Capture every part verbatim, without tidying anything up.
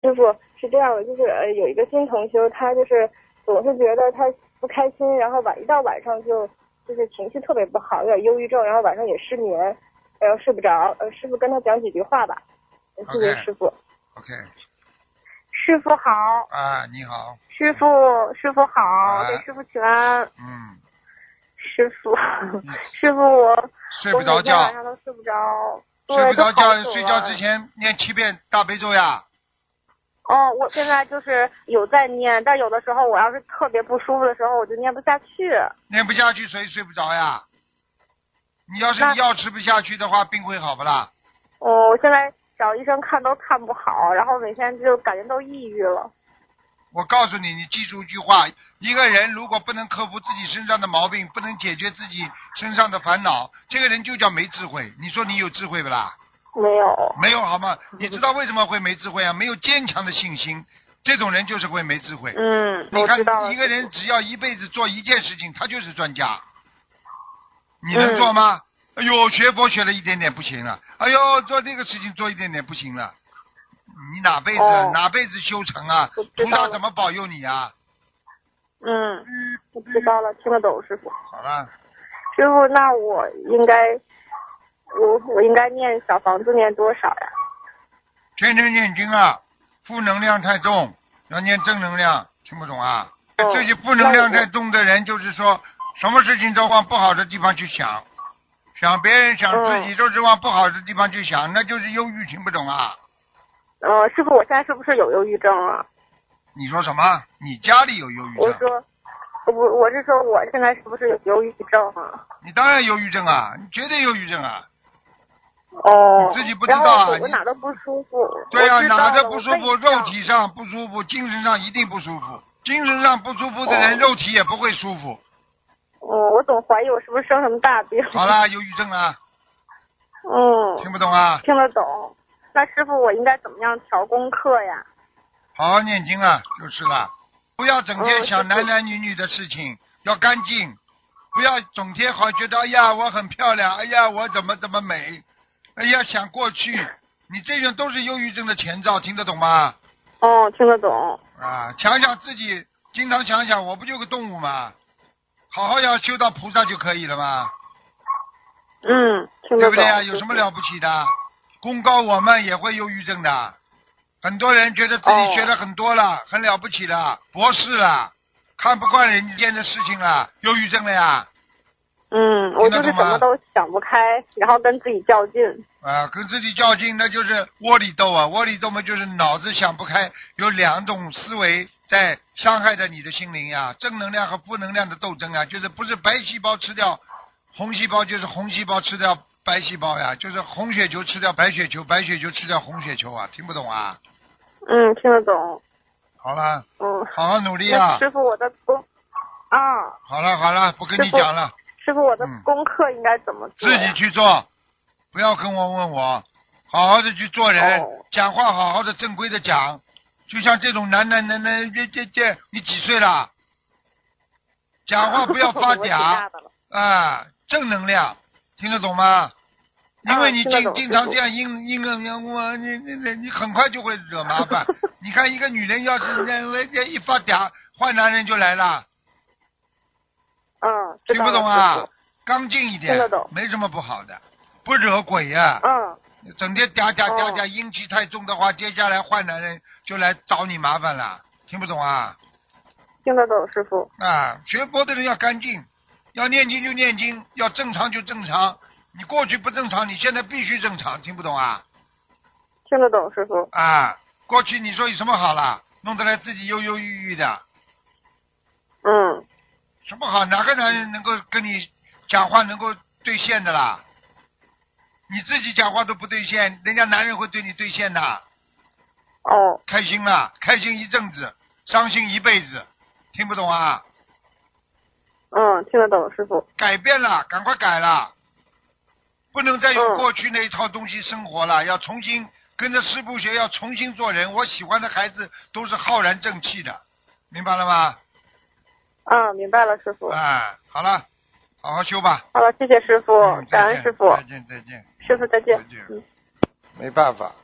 师傅是这样的，就是呃有一个新同修，他就是总是觉得他不开心，然后晚一到晚上就就是情绪特别不好，有点忧郁症，然后晚上也失眠，然后睡不着。呃，师傅跟他讲几句话吧。谢谢师傅。 OK。 师傅好。 啊，你好。 师傅，师傅好，给师傅请安。 嗯。 师傅，师傅我睡不着觉， 晚上都睡不着。 睡不着觉，睡觉之前念七遍大悲咒呀。 哦，我现在就是有在念，但有的时候我要是特别不舒服的时候，我就念不下去。 念不下去，所以睡不着呀。你要是药吃不下去的话，病会好不啦？ 哦，我现在找医生看都看不好，然后每天就感觉都抑郁了。 我告诉你，你记住一句话：一个人如果不能克服自己身上的毛病，不能解决自己身上的烦恼，这个人就叫没智慧。你说你有智慧不啦？ 没有。 没有好吗？你知道为什么会没智慧啊？没有坚强的信心，这种人就是会没智慧。 嗯， 你看， 一个人只要一辈子做一件事情，他就是专家。你能做吗？嗯、哎呦，学佛学了一点点不行了。哎呦，做这个事情做一点点不行了。你哪辈子、哦、哪辈子修成啊？菩萨怎么保佑你啊？ 嗯，我知道了，听得懂师傅。 好了。 师傅，那我应该，我我应该念小房子念多少呀？ 天天念经啊，负能量太重，要念正能量，听不懂啊？哦、这些负能量太重的人，就是说什么事情都往不好的地方去想，想别人想自己都是往不好的地方去想，嗯、那就是忧郁，听不懂啊？ 呃，师傅，我现在是不是有忧郁症啊？ 你说什么？你家里有忧郁症？ 我说，我我是说我现在是不是有忧郁症啊？ 你当然忧郁症啊，你绝对忧郁症啊！ 哦， 你自己不知道啊？ 我哪都不舒服。 对呀、啊，哪都不舒服？肉体上不舒服，精神上一定不舒服。精神上不舒服的人，哦、肉体也不会舒服。 哦，我总怀疑我是不是生什么大病。 好啦，忧郁症啊。 嗯。 听不懂啊？ 听得懂。那师傅，我应该怎么样调功课呀？ 好好念经啊，就是了。不要整天想男男女女的事情，嗯、要干净。不要整天好觉得哎呀我很漂亮，哎呀我怎么怎么美，哎呀想过去，你这种都是忧郁症的前兆，听得懂吗？ 哦，听得懂。 啊，想想自己，经常想想，我不就个动物吗？好好要修到菩萨就可以了吗？ 嗯，听得懂。 对不对啊？有什么了不起的？功高我们也会忧郁症的。很多人觉得自己学了很多了，哦、很了不起了，博士了，看不惯人间的事情了，忧郁症了呀。 嗯，我就是什么都想不开，然后跟自己较劲。 啊，跟自己较劲，那就是窝里斗啊！窝里斗嘛，就是脑子想不开，有两种思维在伤害着你的心灵呀。正能量和负能量的斗争啊，就是不是白细胞吃掉红细胞，就是红细胞吃掉白细胞呀，就是红血球吃掉白血球，白血球吃掉红血球啊！听不懂啊？ 嗯，听得懂。 好了。 嗯。 好好努力啊！ 师傅，我的功啊。 好了好了，不跟你讲了。 师傅，我的功课应该怎么做？ 自己去做，不要跟我问我，好好的去做人， 哦、 讲话好好的正规的讲。就像这种男男男男这这这，你几岁了？讲话不要发嗲啊，正能量，听得懂吗？因为你经、啊、经常这样阴阴冷阳我，你你你你很快就会惹麻烦。你看一个女人要是那一发嗲，坏男人就来了。 嗯， 听不懂啊？刚劲一点， 听得懂， 没什么不好的，不惹鬼呀、 啊。嗯。 整天嗲嗲嗲嗲，阴气太重的话，接下来坏男人就来找你麻烦了。听不懂啊？ 听得懂，师傅。 啊，学佛的人要干净，要念经就念经，要正常就正常。你过去不正常，你现在必须正常。听不懂啊？ 听得懂，师傅。 啊，过去你说有什么好了？弄得来自己忧忧郁郁的。 嗯。 什么好？哪个男人能够跟你讲话能够兑现的啦？你自己讲话都不兑现，人家男人会对你兑现的。 哦。 开心了，开心一阵子，伤心一辈子，听不懂啊？ 嗯，听得懂，师傅。 改变了，赶快改了，不能再用过去那一套东西生活了，嗯、要重新跟着师父学，要重新做人。我喜欢的孩子都是浩然正气的，明白了吗？ 啊，明白了，师傅。 哎，好了，好好修吧。 好了，谢谢师傅，嗯、感恩师傅。 再见，再见。 师傅再见。 再见。 嗯。 没办法，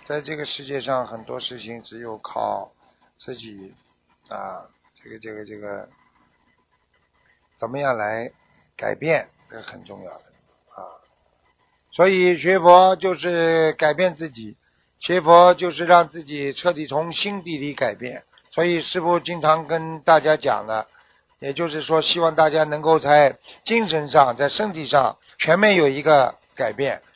在这个世界上很多事情只有靠自己啊，这个这个这个怎么样来改变，这很重要的啊。所以学佛就是改变自己，学佛就是让自己彻底从心底里改变。所以师父经常跟大家讲的，也就是说希望大家能够在精神上在身体上全面有一个改变，